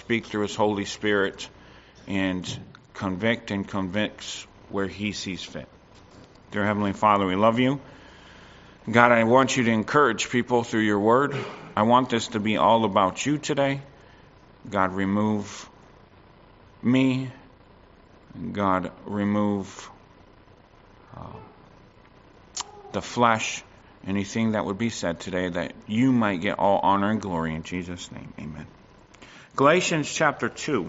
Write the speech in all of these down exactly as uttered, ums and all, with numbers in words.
speak through His Holy Spirit and convict and convicts where He sees fit. Dear Heavenly Father, we love You. God, I want You to encourage people through Your Word. I want this to be all about You today. God, remove me. God, remove uh, the flesh, anything that would be said today, that You might get all honor and glory. In Jesus' name, amen. Galatians chapter two.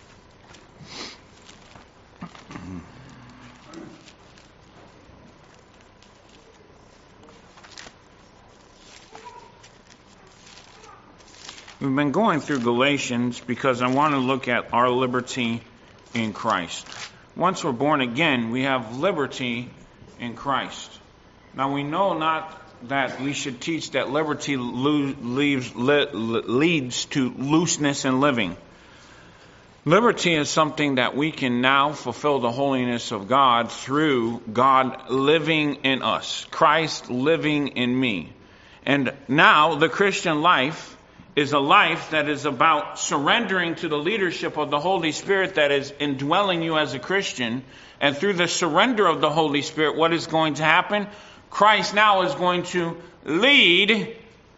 We've been going through Galatians because I want to look at our liberty in Christ. Once we're born again, we have liberty in Christ. Now we know not that we should teach that liberty lo- leaves, le- leads to looseness in living. Liberty is something that we can now fulfill the holiness of God through God living in us, Christ living in me. And now the Christian life is a life that is about surrendering to the leadership of the Holy Spirit that is indwelling you as a Christian. And through the surrender of the Holy Spirit, what is going to happen? Christ now is going to lead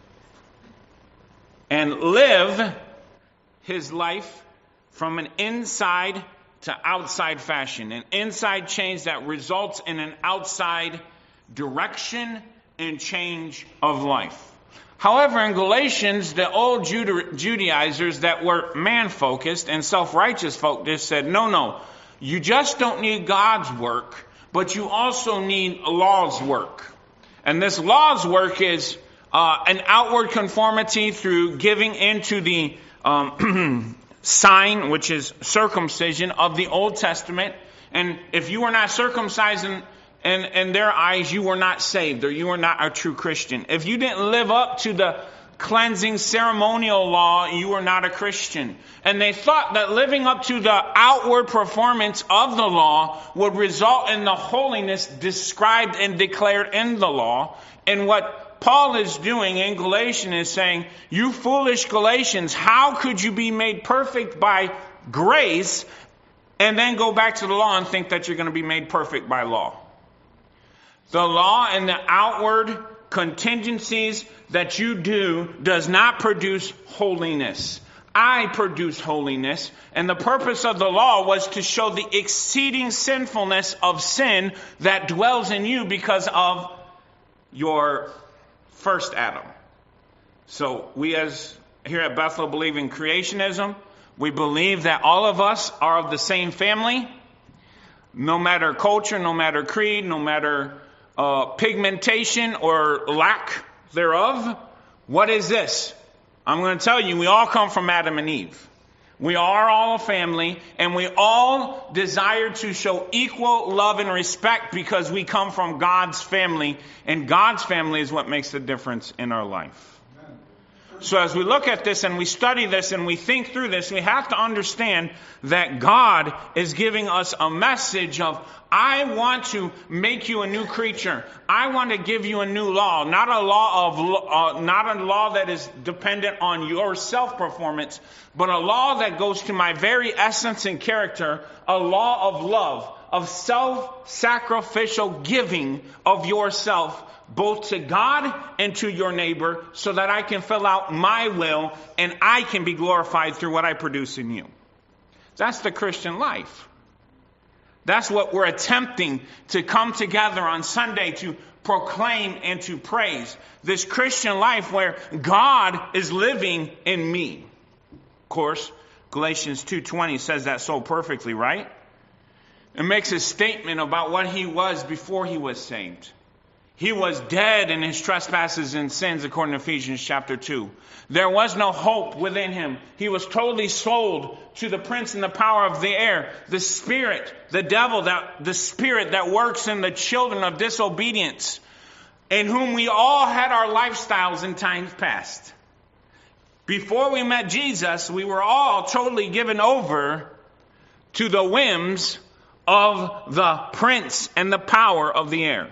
and live His life from an inside to outside fashion. An inside change that results in an outside direction and change of life. However, in Galatians, the old Judaizers that were man-focused and self-righteous focused said, no, no, you just don't need God's work, but you also need law's work. And this law's work is uh, an outward conformity through giving into the um, sign, which is circumcision of the Old Testament. And if you were not circumcised in And in their eyes, you were not saved, or you were not a true Christian. If you didn't live up to the cleansing ceremonial law, you were not a Christian. And they thought that living up to the outward performance of the law would result in the holiness described and declared in the law. And what Paul is doing in Galatians is saying, you foolish Galatians, how could you be made perfect by grace and then go back to the law and think that you're going to be made perfect by law? The law and the outward contingencies that you do does not produce holiness. I produce holiness, and the purpose of the law was to show the exceeding sinfulness of sin that dwells in you because of your first Adam. So we as here at Bethel believe in creationism. We believe that all of us are of the same family, no matter culture, no matter creed, no matter Uh, pigmentation or lack thereof. What is this? I'm going to tell you, we all come from Adam and Eve. We are all a family, and we all desire to show equal love and respect because we come from God's family, and God's family is what makes the difference in our life. So as we look at this and we study this and we think through this, we have to understand that God is giving us a message of, I want to make you a new creature. I want to give you a new law, not a law of, uh, not a law that is dependent on your self-performance, but a law that goes to my very essence and character, a law of love, of self-sacrificial giving of yourself, both to God and to your neighbor, so that I can fill out my will and I can be glorified through what I produce in you. That's the Christian life. That's what we're attempting to come together on Sunday to proclaim and to praise. This Christian life where God is living in me. Of course, Galatians two twenty says that so perfectly, right? It makes a statement about what he was before he was saved. He was dead in his trespasses and sins, according to Ephesians chapter two. There was no hope within him. He was totally sold to the prince and the power of the air, the spirit, the devil, that the spirit that works in the children of disobedience, in whom we all had our lifestyles in times past. Before we met Jesus, we were all totally given over to the whims of the prince and the power of the air.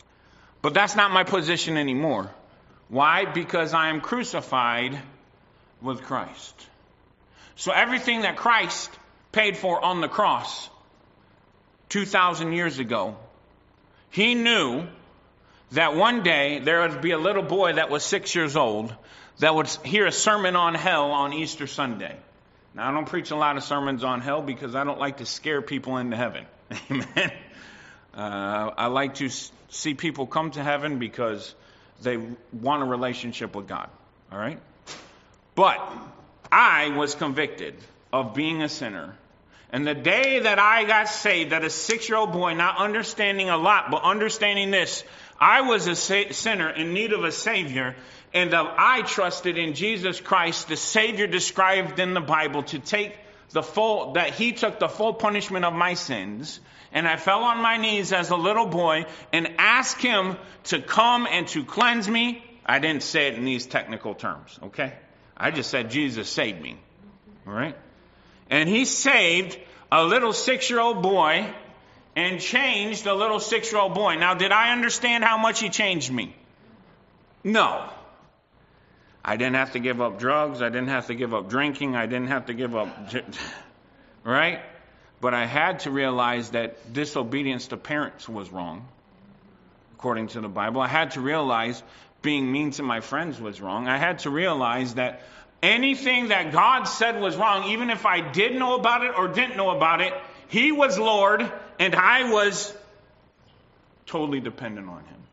But that's not my position anymore. Why? Because I am crucified with Christ. So everything that Christ paid for on the cross two thousand years ago, he knew that one day there would be a little boy that was six years old that would hear a sermon on hell on Easter Sunday. Now, I don't preach a lot of sermons on hell because I don't like to scare people into heaven. Amen. Uh, I like to see people come to heaven because they want a relationship with God. All right? But I was convicted of being a sinner. And the day that I got saved, that a six-year-old boy, not understanding a lot, but understanding this, I was a sa- sinner in need of a Savior, and uh, I trusted in Jesus Christ, the Savior described in the Bible, to take the full, that He took the full punishment of my sins. And I fell on my knees as a little boy and asked Him to come and to cleanse me. I didn't say it in these technical terms, okay? I just said, Jesus saved me, all right? And He saved a little six-year-old boy and changed a little six-year-old boy. Now, did I understand how much He changed me? No. I didn't have to give up drugs. I didn't have to give up drinking. I didn't have to give up, right? But I had to realize that disobedience to parents was wrong, according to the Bible. I had to realize being mean to my friends was wrong. I had to realize that anything that God said was wrong, even if I did know about it or didn't know about it, He was Lord and I was totally dependent on Him.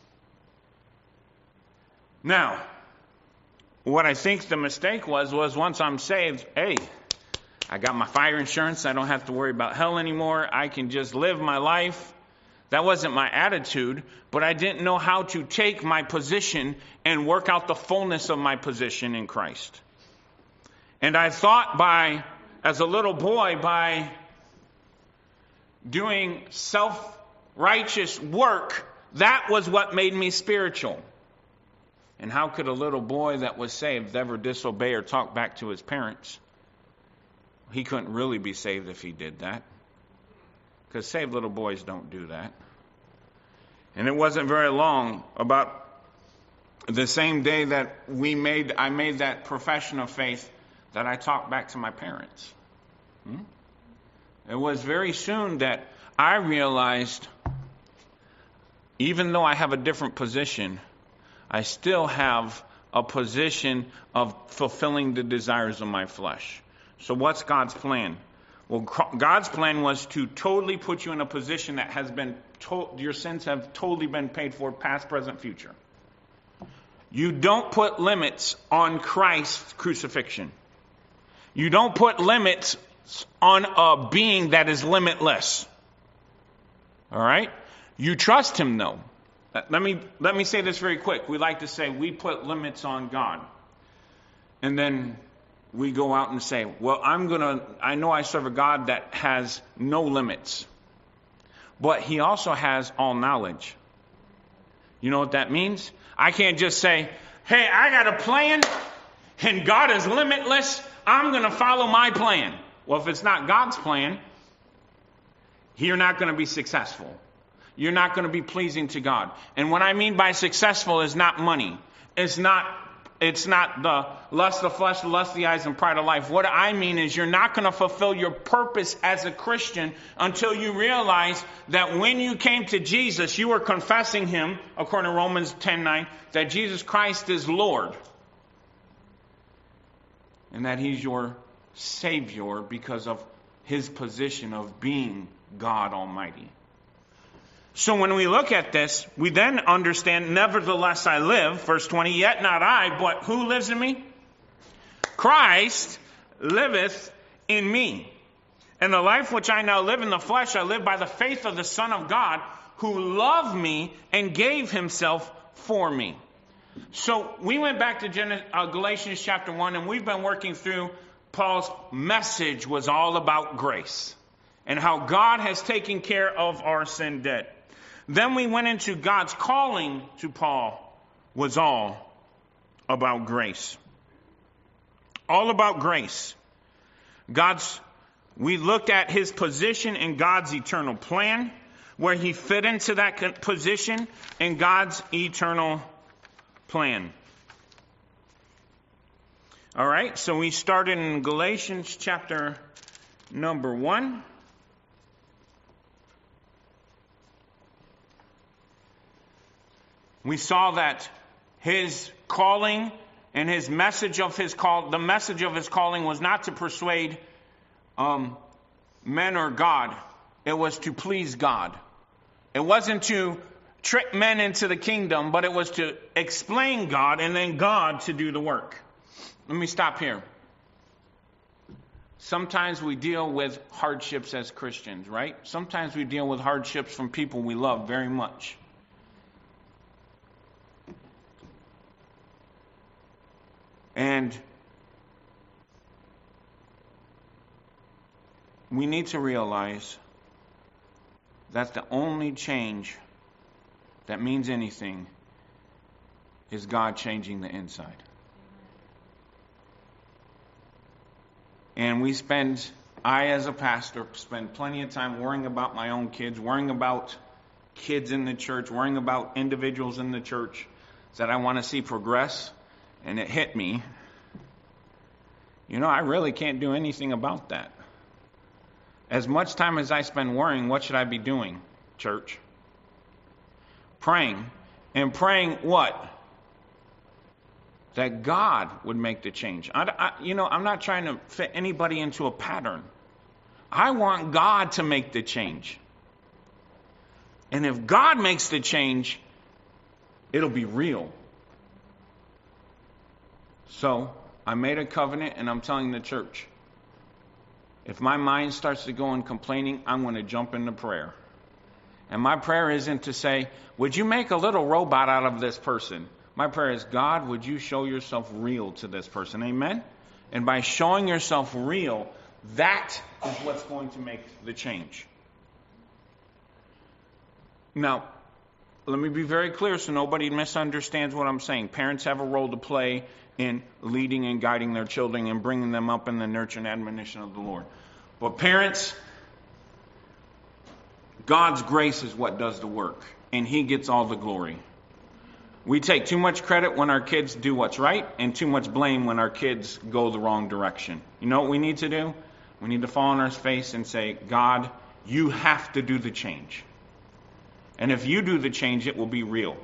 Now, what I think the mistake was, was once I'm saved, hey, I got my fire insurance. I don't have to worry about hell anymore. I can just live my life. That wasn't my attitude, but I didn't know how to take my position and work out the fullness of my position in Christ. And I thought by, as a little boy, by doing self-righteous work, that was what made me spiritual. And how could a little boy that was saved ever disobey or talk back to his parents? He couldn't really be saved if he did that. Because saved little boys don't do that. And it wasn't very long, about the same day that we made, I made that profession of faith, that I talked back to my parents. Hmm? It was very soon that I realized, even though I have a different position, I still have a position of fulfilling the desires of my flesh. So what's God's plan? Well, God's plan was to totally put you in a position that has been, to- your sins have totally been paid for, past, present, future. You don't put limits on Christ's crucifixion. You don't put limits on a being that is limitless. All right? You trust Him, though. Let me, let me say this very quick. We like to say we put limits on God. And then we go out and say, well, I'm going to, I know I serve a God that has no limits. But He also has all knowledge. You know what that means? I can't just say, hey, I got a plan and God is limitless. I'm going to follow my plan. Well, if it's not God's plan, you're not going to be successful. You're not going to be pleasing to God. And what I mean by successful is not money. It's not It's not the lust of the flesh, the lust of the eyes, and pride of life. What I mean is you're not going to fulfill your purpose as a Christian until you realize that when you came to Jesus, you were confessing Him, according to Romans ten nine, that Jesus Christ is Lord. And that He's your Savior because of His position of being God Almighty. So when we look at this, we then understand, nevertheless I live, verse twenty, yet not I, but who lives in me? Christ liveth in me. And the life which I now live in the flesh, I live by the faith of the Son of God, who loved me and gave Himself for me. So we went back to Genesis, uh, Galatians chapter one, and we've been working through Paul's message was all about grace and how God has taken care of our sin debt. Then we went into God's calling to Paul was all about grace. All about grace. God's, we looked at His position in God's eternal plan, where He fit into that position in God's eternal plan. All right, so we started in Galatians chapter number one. We saw that his calling and his message of his call, the message of his calling was not to persuade um, men or God. It was to please God. It wasn't to trick men into the kingdom, but it was to explain God and then God to do the work. Let me stop here. Sometimes we deal with hardships as Christians, right? Sometimes we deal with hardships from people we love very much. And we need to realize that the only change that means anything is God changing the inside. And we spend, I as a pastor, spend plenty of time worrying about my own kids, worrying about kids in the church, worrying about individuals in the church that I want to see progress. And it hit me, you know, I really can't do anything about that. As much time as I spend worrying, what should I be doing, church? Praying. And praying what? That God would make the change. I, I, you know, I'm not trying to fit anybody into a pattern. I want God to make the change. And if God makes the change, it'll be real. So, I made a covenant and I'm telling the church, if my mind starts to go in complaining, I'm going to jump into prayer. And my prayer isn't to say, would you make a little robot out of this person? My prayer is, God, would you show yourself real to this person? Amen? And by showing yourself real, that is what's going to make the change. Now, let me be very clear so nobody misunderstands what I'm saying. Parents have a role to play in leading and guiding their children and bringing them up in the nurture and admonition of the Lord. But parents, God's grace is what does the work, and He gets all the glory. We take too much credit when our kids do what's right and too much blame when our kids go the wrong direction. You know what we need to do? We need to fall on our face and say, God, you have to do the change. And if you do the change, it will be real.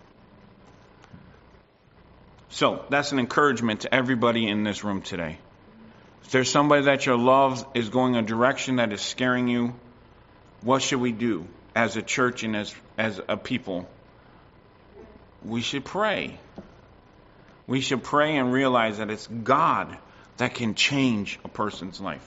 So, that's an encouragement to everybody in this room today. If there's somebody that you love is going a direction that is scaring you, what should we do as a church and as, as a people? We should pray. We should pray and realize that it's God that can change a person's life.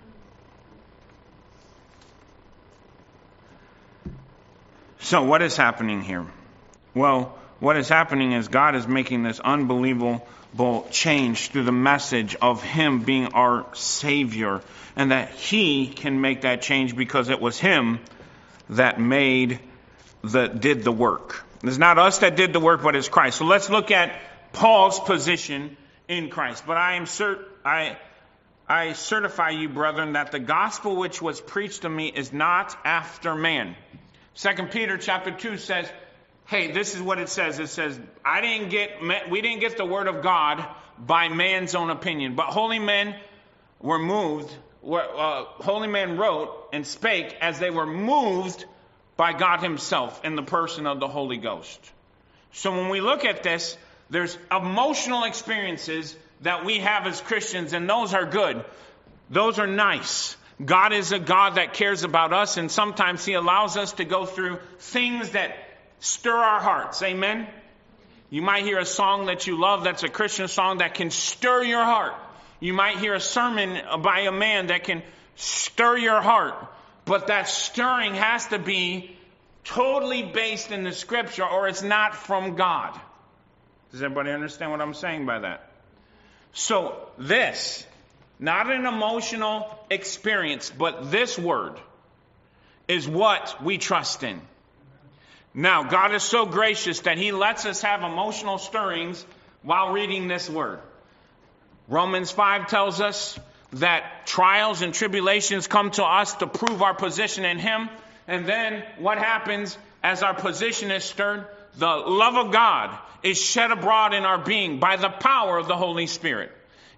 So, what is happening here? Well, what is happening is God is making this unbelievable change through the message of Him being our Savior, and that He can make that change because it was Him that made the did the work. It's not us that did the work, but it's Christ. So let's look at Paul's position in Christ. But I am cert I I certify you, brethren, that the gospel which was preached to me is not after man. Second Peter chapter two says, hey, this is what it says. It says, I didn't get, we didn't get the word of God by man's own opinion, but holy men were moved, were, uh, holy men wrote and spake as they were moved by God Himself in the person of the Holy Ghost. So when we look at this, there's emotional experiences that we have as Christians, and those are good. Those are nice. God is a God that cares about us, and sometimes He allows us to go through things that stir our hearts. Amen? You might hear a song that you love that's a Christian song that can stir your heart. You might hear a sermon by a man that can stir your heart. But that stirring has to be totally based in the Scripture, or it's not from God. Does everybody understand what I'm saying by that? So this, not an emotional experience, but this word is what we trust in. Now, God is so gracious that He lets us have emotional stirrings while reading this word. Romans five tells us that trials and tribulations come to us to prove our position in Him. And then what happens as our position is stirred? The love of God is shed abroad in our being by the power of the Holy Spirit.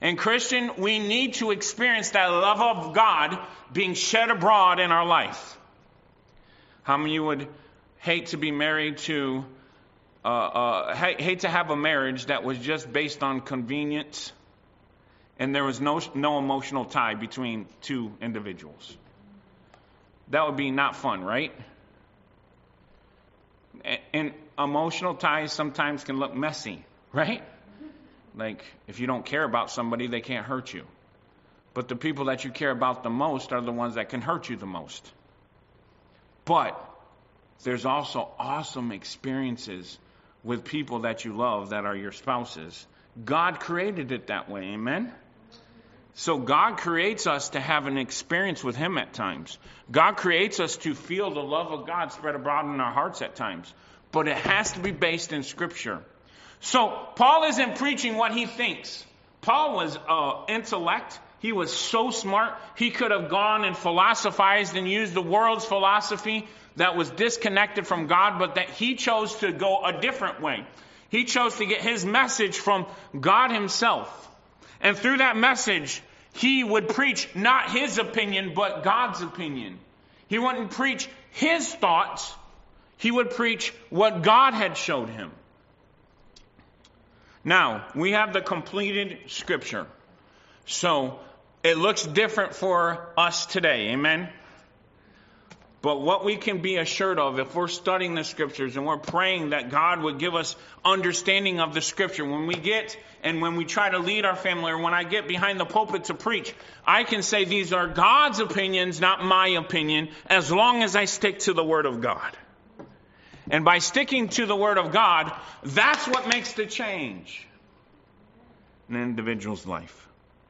And Christian, we need to experience that love of God being shed abroad in our life. How many of you would hate to be married to, uh, uh, hate, hate to have a marriage that was just based on convenience and there was no, no emotional tie between two individuals? That would be not fun, right? And, and emotional ties sometimes can look messy, right? Like, if you don't care about somebody, they can't hurt you. But the people that you care about the most are the ones that can hurt you the most. But there's also awesome experiences with people that you love that are your spouses. God created it that way, amen? So God creates us to have an experience with Him at times. God creates us to feel the love of God spread abroad in our hearts at times. But it has to be based in Scripture. So Paul isn't preaching what he thinks. Paul was uh, intellect. He was so smart. He could have gone and philosophized and used the world's philosophy that was disconnected from God, but that he chose to go a different way. He chose to get his message from God Himself. And through that message, he would preach not his opinion, but God's opinion. He wouldn't preach his thoughts. He would preach what God had showed him. Now, we have the completed Scripture. So, it looks different for us today, amen? But what we can be assured of, if we're studying the Scriptures and we're praying that God would give us understanding of the Scripture, when we get and when we try to lead our family, or when I get behind the pulpit to preach, I can say these are God's opinions, not my opinion, as long as I stick to the Word of God. And by sticking to the Word of God, that's what makes the change in an individual's life.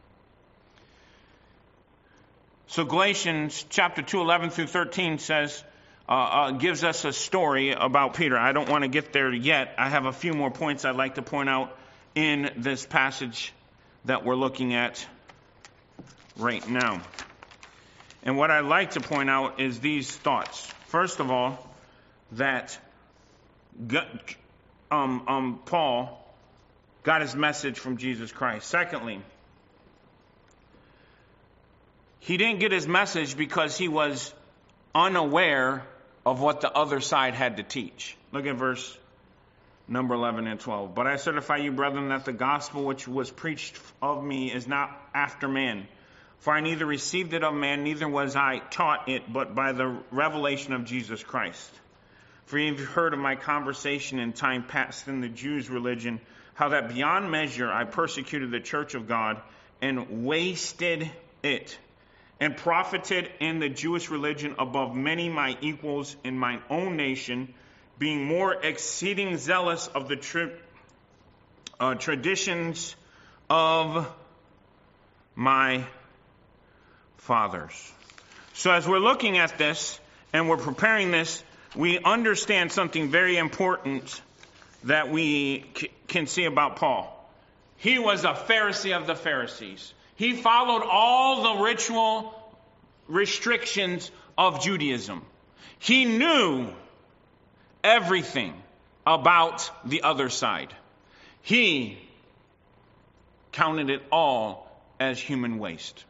So Galatians chapter two, eleven through thirteen says, uh, uh, gives us a story about Peter. I don't want to get there yet. I have a few more points I'd like to point out in this passage that we're looking at right now. And what I'd like to point out is these thoughts. First of all, that God, um, um, Paul got his message from Jesus Christ. Secondly, he didn't get his message because he was unaware of what the other side had to teach. Look at verse number eleven and twelve. But I certify you, brethren, that the gospel which was preached of me is not after man. For I neither received it of man, neither was I taught it, but by the revelation of Jesus Christ. For you've heard of my conversation in time past in the Jews' religion, how that beyond measure I persecuted the church of God and wasted it, and profited in the Jewish religion above many my equals in mine own nation, being more exceeding zealous of the tri- uh, traditions of my fathers. So as we're looking at this and we're preparing this, we understand something very important that we c- can see about Paul. He was a Pharisee of the Pharisees. He followed all the ritual restrictions of Judaism. He knew everything about the other side. He counted it all as human waste.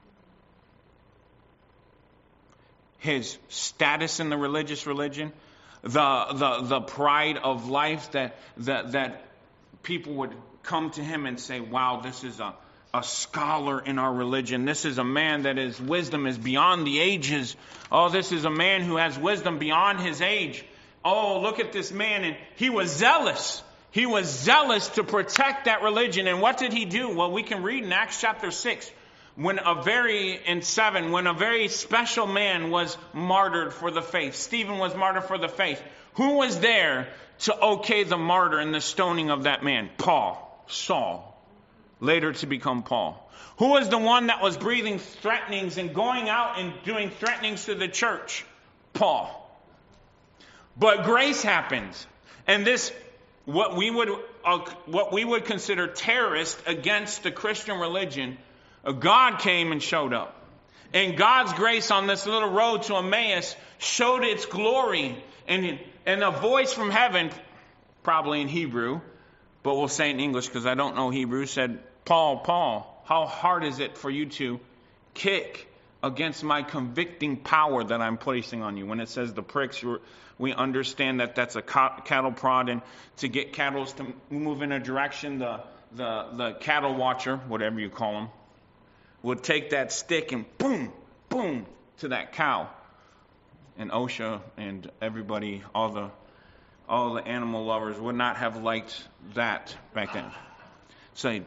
His status in the religious religion, the the the pride of life that that that people would come to him and say, "Wow, this is a a scholar in our religion. This is a man that his wisdom is beyond the ages. Oh, this is a man who has wisdom beyond his age. Oh, look at this man." And he was zealous. He was zealous to protect that religion. And what did he do? Well, we can read in Acts chapter six, when a very, in seven, when a very special man was martyred for the faith. Stephen was martyred for the faith. Who was there to okay the martyr and the stoning of that man? Paul, Saul. Later to become Paul. Who was the one that was breathing threatenings and going out and doing threatenings to the church? Paul. But grace happens. And this, what we would, uh, what we would consider terrorist against the Christian religion, uh, God came and showed up. And God's grace on this little road to Emmaus showed its glory. And, and a voice from heaven, probably in Hebrew, but we'll say it in English because I don't know Hebrew, said, "Paul, Paul, how hard is it for you to kick against my convicting power that I'm placing on you? When it says the pricks, we understand that that's a cattle prod, and to get cattle to move in a direction, the, the, the cattle watcher, whatever you call him, would take that stick and boom, boom, to that cow. And OSHA and everybody, all the all the animal lovers would not have liked that back then. Say,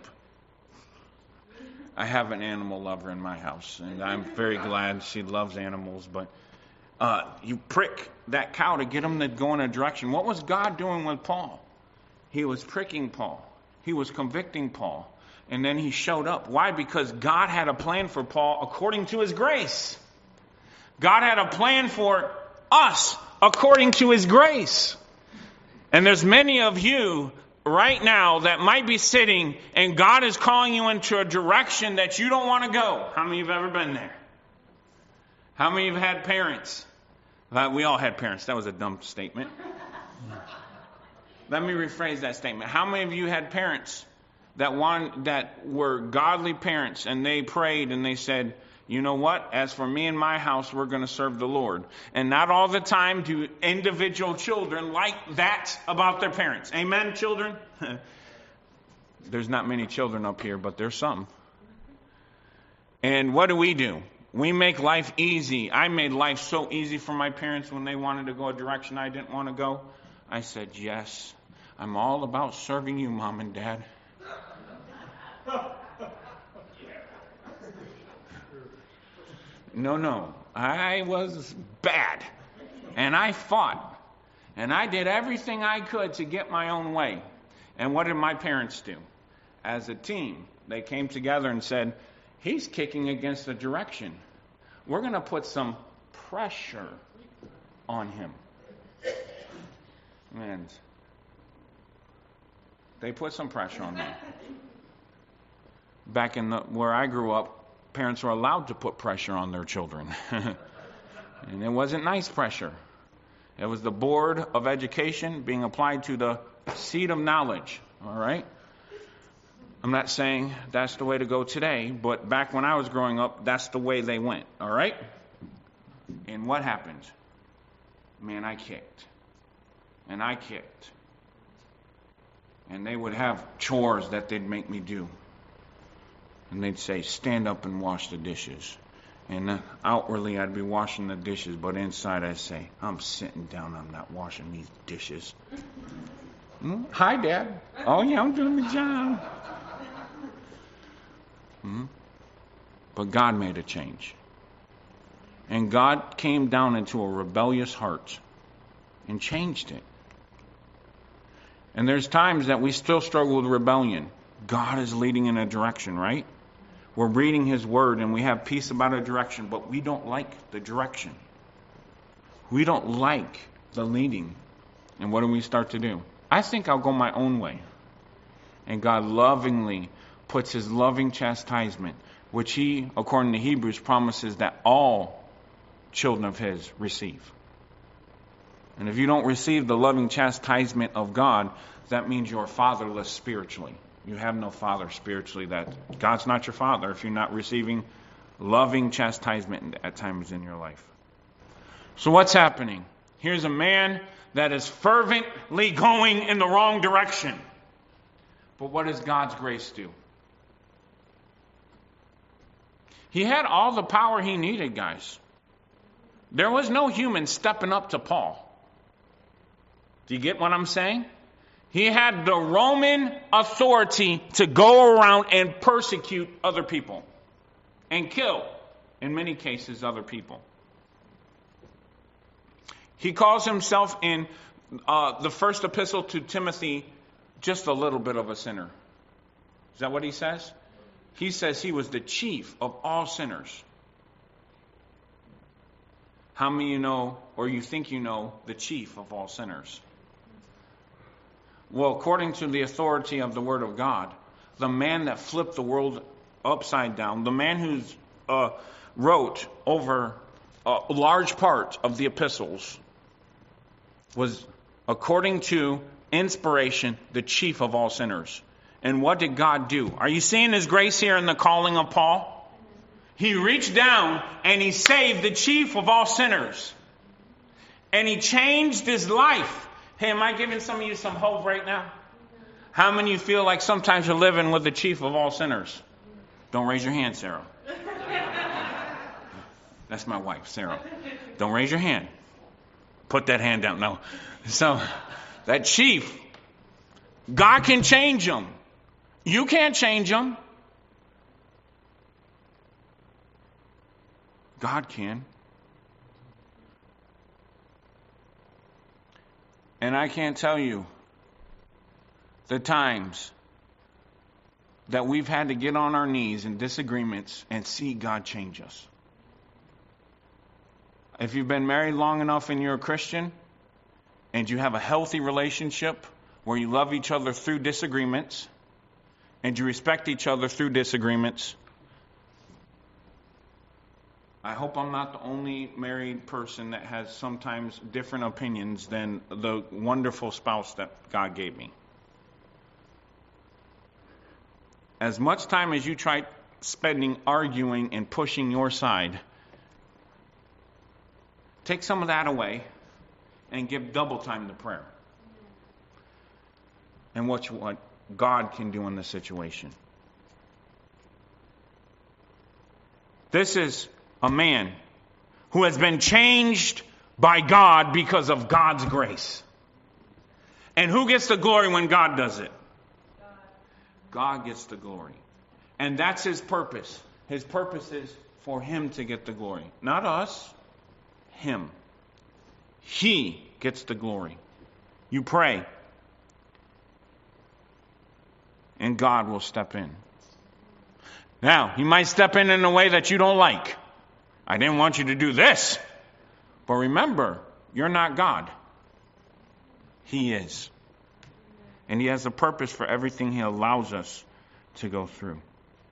I have an animal lover in my house, and I'm very glad she loves animals, but uh, you prick that cow to get him to go in a direction. What was God doing with Paul? He was pricking Paul. He was convicting Paul. And then he showed up. Why? Because God had a plan for Paul according to his grace. God had a plan for us according to his grace. And there's many of you right now that might be sitting and God is calling you into a direction that you don't want to go. How many of you have ever been there? How many of you have had parents? Uh, we all had parents. That was a dumb statement. Let me rephrase that statement. How many of you had parents that want, that were godly parents, and they prayed and they said, you know what? As for me and my house, we're going to serve the Lord. And not all the time do individual children like that about their parents. Amen, children? There's not many children up here, but there's some. And what do we do? We make life easy. I made life so easy for my parents when they wanted to go a direction I didn't want to go. I said, yes, I'm all about serving you, Mom and Dad. No, no. I was bad. And I fought. And I did everything I could to get my own way. And what did my parents do? As a team, they came together and said, he's kicking against the direction. We're going to put some pressure on him. And they put some pressure on me. Back in the, where I grew up, parents were allowed to put pressure on their children. And it wasn't nice pressure. It was the board of education being applied to the seat of knowledge. All right? I'm not saying that's the way to go today, but back when I was growing up, that's the way they went. All right? And what happened? Man, I kicked. And I kicked. And they would have chores that they'd make me do. And they'd say, stand up and wash the dishes. And outwardly I'd be washing the dishes, but inside I'd say, I'm sitting down, I'm not washing these dishes. Hmm? Hi, Dad. Oh, yeah, I'm doing my job. Hmm? But God made a change. And God came down into a rebellious heart and changed it. And there's times that we still struggle with rebellion. God is leading in a direction, right? We're reading His Word and we have peace about a direction, but we don't like the direction. We don't like the leading. And what do we start to do? I think I'll go my own way. And God lovingly puts His loving chastisement, which He, according to Hebrews, promises that all children of His receive. And if you don't receive the loving chastisement of God, that means you're fatherless spiritually. You have no father spiritually. That God's not your father if you're not receiving loving chastisement at times in your life. So what's happening? Here's a man that is fervently going in the wrong direction. But what does God's grace do? He had all the power he needed, guys. There was no human stepping up to Paul. Do you get what I'm saying? He had the Roman authority to go around and persecute other people and kill, in many cases, other people. He calls himself in uh, the first epistle to Timothy just a little bit of a sinner. Is that what he says? He says he was the chief of all sinners. How many of you know, or you think you know, the chief of all sinners? Well, according to the authority of the Word of God, the man that flipped the world upside down, the man who uh, wrote over a large part of the epistles, was, according to inspiration, the chief of all sinners. And what did God do? Are you seeing His grace here in the calling of Paul? He reached down and he saved the chief of all sinners. And he changed his life. Hey, am I giving some of you some hope right now? How many of you feel like sometimes you're living with the chief of all sinners? Don't raise your hand, Sarah. That's my wife, Sarah. Don't raise your hand. Put that hand down. No. So, that chief, God can change him. You can't change him. God can. And I can't tell you the times that we've had to get on our knees in disagreements and see God change us. If you've been married long enough and you're a Christian and you have a healthy relationship where you love each other through disagreements and you respect each other through disagreements, I hope I'm not the only married person that has sometimes different opinions than the wonderful spouse that God gave me. As much time as you try spending arguing and pushing your side, take some of that away and give double time to prayer. And watch what God can do in this situation. This is a man who has been changed by God because of God's grace. And who gets the glory when God does it? God gets the glory. And that's His purpose. His purpose is for Him to get the glory. Not us. Him. He gets the glory. You pray. And God will step in. Now, He might step in in a way that you don't like. I didn't want you to do this. But remember, you're not God. He is. And He has a purpose for everything He allows us to go through.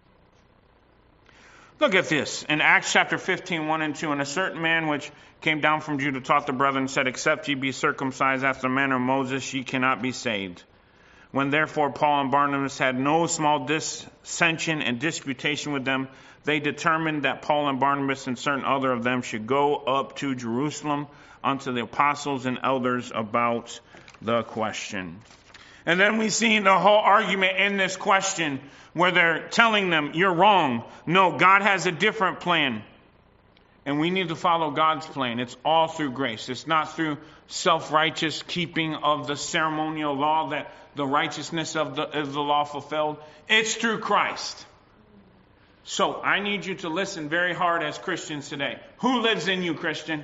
Look at this. In Acts chapter fifteen, one and two. And a certain man which came down from Judah taught the brethren, said, except ye be circumcised after the manner of Moses, ye cannot be saved. When therefore Paul and Barnabas had no small dissension and disputation with them, they determined that Paul and Barnabas and certain other of them should go up to Jerusalem unto the apostles and elders about the question. And then we see the whole argument in this question where they're telling them, you're wrong. No, God has a different plan. And we need to follow God's plan. It's all through grace. It's not through self-righteous keeping of the ceremonial law that the righteousness of the, of the law fulfilled. It's through Christ. So I need you to listen very hard as Christians today. Who lives in you, Christian?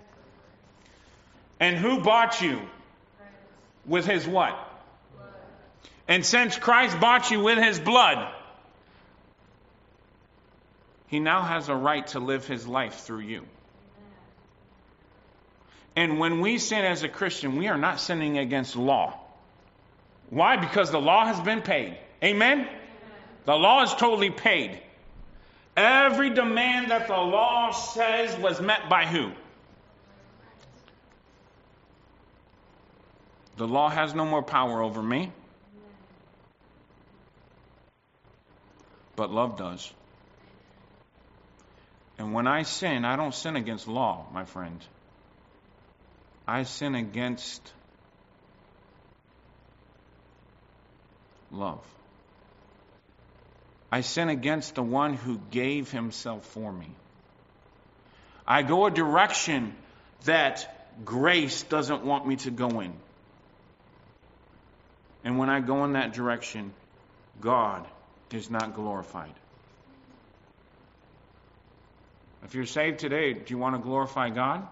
And who bought you? With His what? Blood. And since Christ bought you with His blood, He now has a right to live His life through you. And when we sin as a Christian, we are not sinning against law. Why? Because the law has been paid. Amen? Amen. The law is totally paid. Every demand that the law says was met by who? The law has no more power over me. But love does. And when I sin, I don't sin against law, my friend. I sin against love. I sin against the one who gave Himself for me. I go a direction that grace doesn't want me to go in. And when I go in that direction, God is not glorified. If you're saved today, do you want to glorify God?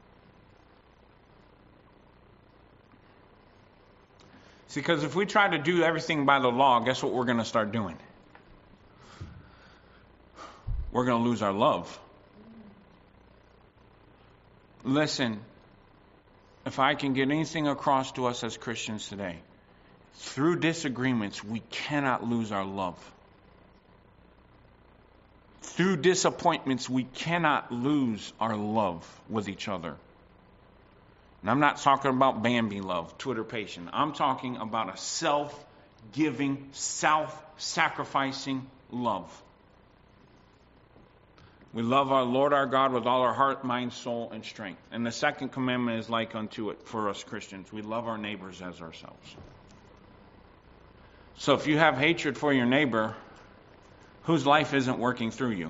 See, because if we try to do everything by the law, guess what we're going to start doing? We're going to lose our love. Listen, if I can get anything across to us as Christians today, through disagreements, we cannot lose our love. Through disappointments, we cannot lose our love with each other. And I'm not talking about Bambi love, Twitter patient. I'm talking about a self self-giving, self-sacrificing love. We love our Lord our God with all our heart, mind, soul, and strength. And the second commandment is like unto it for us Christians. We love our neighbors as ourselves. So if you have hatred for your neighbor, whose life isn't working through you?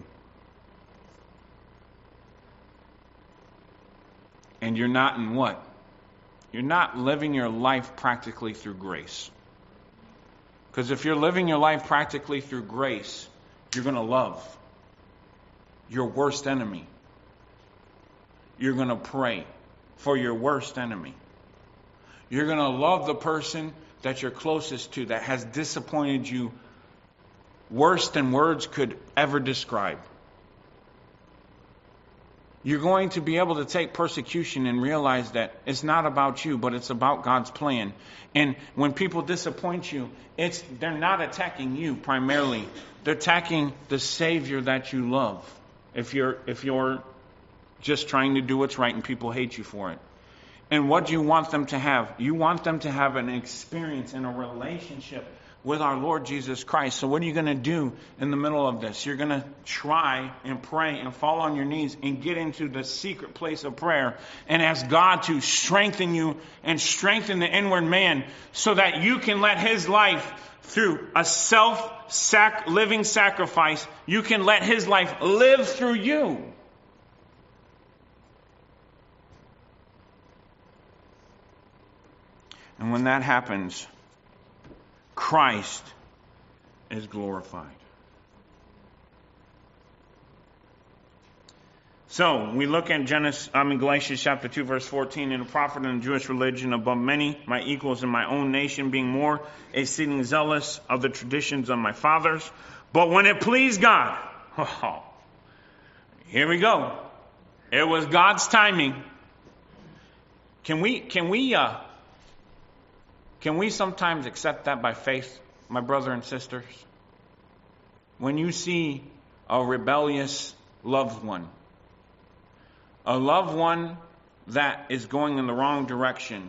And you're not in what? You're not living your life practically through grace. Because if you're living your life practically through grace, you're going to love your worst enemy. You're going to pray for your worst enemy. You're going to love the person that you're closest to that has disappointed you worse than words could ever describe. You're going to be able to take persecution and realize that it's not about you, but it's about God's plan. And when people disappoint you, it's they're not attacking you primarily. They're attacking the Savior that you love. If you're if you're just trying to do what's right and people hate you for it. And what do you want them to have? You want them to have an experience and a relationship with our Lord Jesus Christ. So what are you going to do in the middle of this? You're going to try and pray and fall on your knees and get into the secret place of prayer and ask God to strengthen you and strengthen the inward man so that you can let His life, through a self-living sacrifice, you can let His life live through you. And when that happens, Christ is glorified. So, we look at Genesis, I mean Galatians chapter two, verse fourteen, and a prophet in the Jewish religion above many, my equals in my own nation, being more exceeding zealous of the traditions of my fathers. But when it pleased God, oh, here we go. It was God's timing. Can we, can we, uh, can we sometimes accept that by faith, my brother and sisters? When you see a rebellious loved one, a loved one that is going in the wrong direction,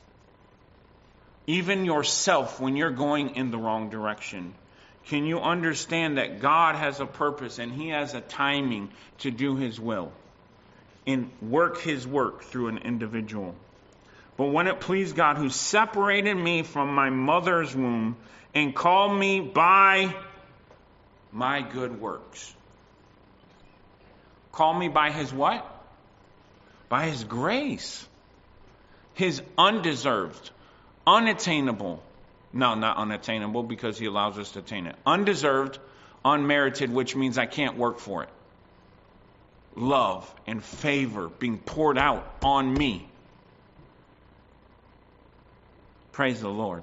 even yourself when you're going in the wrong direction, can you understand that God has a purpose and He has a timing to do His will and work His work through an individual? But when it pleased God, who separated me from my mother's womb and called me by my good works. Call me by His what? By His grace. His undeserved, unattainable. No, not unattainable because He allows us to attain it. Undeserved, unmerited, which means I can't work for it. Love and favor being poured out on me. Praise the Lord.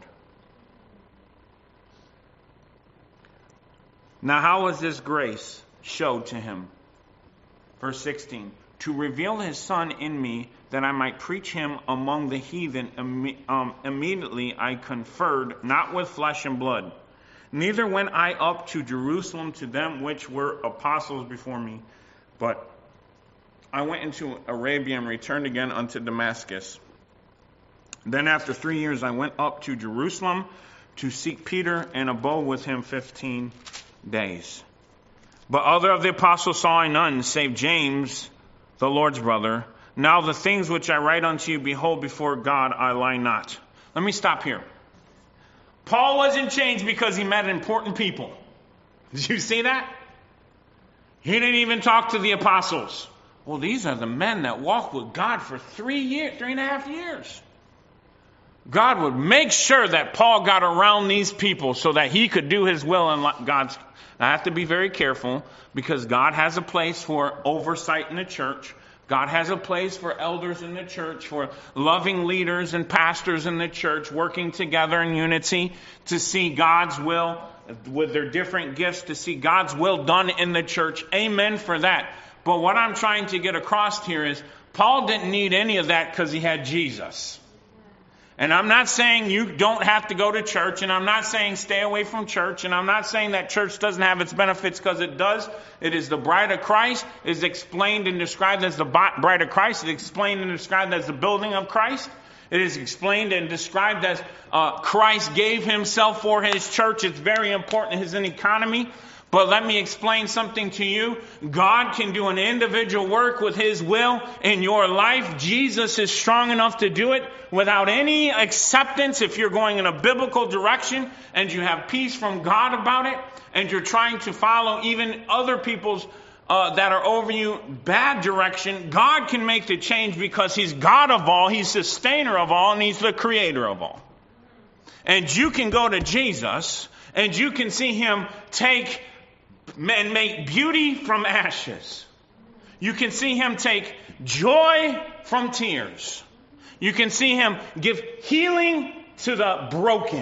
Now, how was this grace showed to Him? Verse sixteen. To reveal His Son in me, that I might preach Him among the heathen. Um, immediately I conferred, not with flesh and blood. Neither went I up to Jerusalem to them which were apostles before me, but I went into Arabia and returned again unto Damascus. Then after three years I went up to Jerusalem to seek Peter, and abode with him fifteen days. But other of the apostles saw I none, save James, the Lord's brother. Now the things which I write unto you, behold, before God I lie not. Let me stop here. Paul wasn't changed because he met important people. Did you see that? He didn't even talk to the apostles. Well, these are the men that walked with God for three years, three and a half years. God would make sure that Paul got around these people so that he could do his will in God's. I have to be very careful because God has a place for oversight in the church. God has a place for elders in the church, for loving leaders and pastors in the church working together in unity to see God's will with their different gifts, to see God's will done in the church. Amen for that. But what I'm trying to get across here is Paul didn't need any of that because he had Jesus. And I'm not saying you don't have to go to church, and I'm not saying stay away from church, and I'm not saying that church doesn't have its benefits, because it does. It is the bride of Christ. It is explained and described as the bride of Christ. It is explained and described as the building of Christ. It is explained and described as uh, Christ gave himself for his church. It's very important, his economy. But let me explain something to you. God can do an individual work with his will in your life. Jesus is strong enough to do it without any acceptance. If you're going in a biblical direction and you have peace from God about it, and you're trying to follow even other people's uh, that are over you bad direction, God can make the change because he's God of all, he's sustainer of all, and he's the creator of all. And you can go to Jesus and you can see him take and make beauty from ashes. You can see him take joy from tears. You can see him give healing to the broken.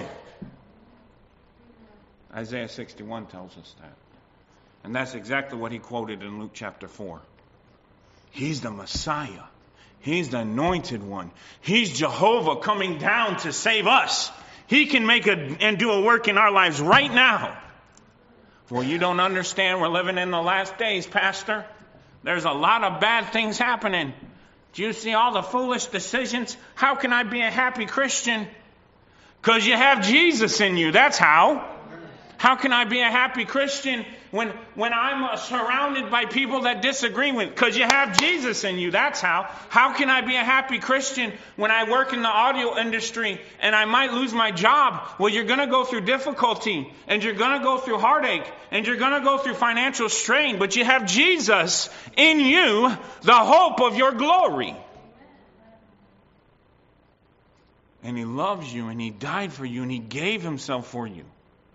Isaiah sixty-one tells us that. And that's exactly what he quoted in Luke chapter four. He's the Messiah. He's the anointed one. He's Jehovah coming down to save us. He can make a and do a work in our lives right now. Well, you don't understand. We're living in the last days, Pastor. There's a lot of bad things happening. Do you see all the foolish decisions? How can I be a happy Christian? Because you have Jesus in you. That's how. How can I be a happy Christian when, when I'm surrounded by people that disagree with? Because you have Jesus in you. That's how. How can I be a happy Christian when I work in the audio industry and I might lose my job? Well, you're going to go through difficulty and you're going to go through heartache and you're going to go through financial strain. But you have Jesus in you, the hope of your glory. And he loves you and he died for you and he gave himself for you.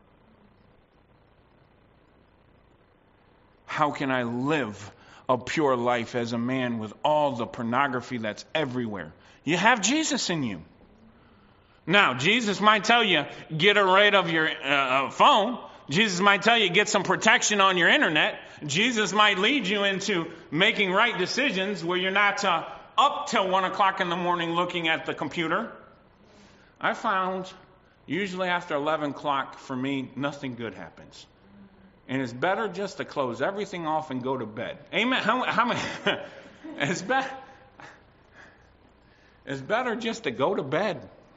How can I live a pure life as a man with all the pornography that's everywhere? You have Jesus in you. Now, Jesus might tell you, get rid of your uh, phone. Jesus might tell you, get some protection on your internet. Jesus might lead you into making right decisions where you're not uh, up till one o'clock in the morning looking at the computer. I found usually after eleven o'clock for me, nothing good happens. And it's better just to close everything off and go to bed. Amen. How, how many? it's, be, it's better just to go to bed.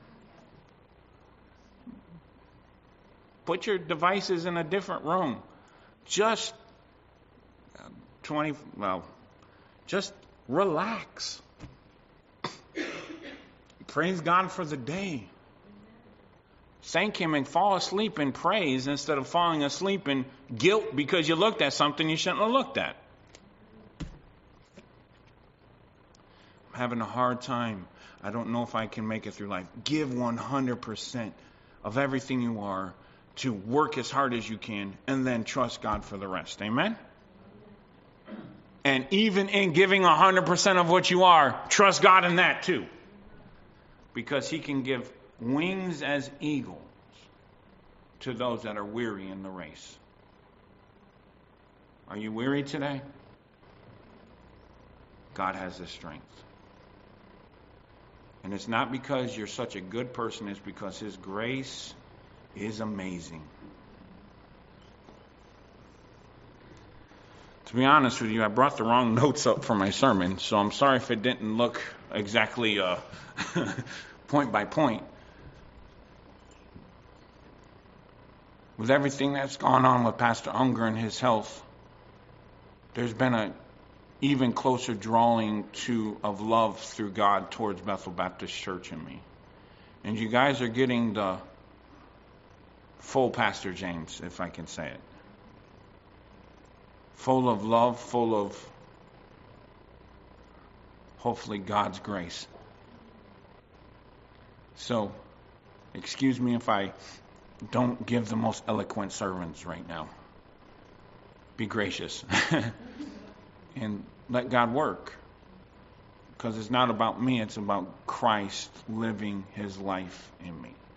Put your devices in a different room. Just twenty. Well, just relax. Praise God for the day. Thank him and fall asleep in praise instead of falling asleep in guilt because you looked at something you shouldn't have looked at. I'm having a hard time. I don't know if I can make it through life. Give one hundred percent of everything you are to work as hard as you can and then trust God for the rest. Amen? And even in giving one hundred percent of what you are, trust God in that too. Because he can give wings as eagles to those that are weary in the race. Are you weary today? God has the strength. And it's not because you're such a good person, it's because his grace is amazing. To be honest with you, I brought the wrong notes up for my sermon, so I'm sorry if it didn't look exactly uh, point by point. With everything that's gone on with Pastor Unger and his health, there's been a even closer drawing to of love through God towards Bethel Baptist Church and me. And you guys are getting the full Pastor James, if I can say it. Full of love, full of hopefully God's grace. So, excuse me if I don't give the most eloquent sermons right now. Be gracious. And let God work. Because it's not about me, it's about Christ living his life in me.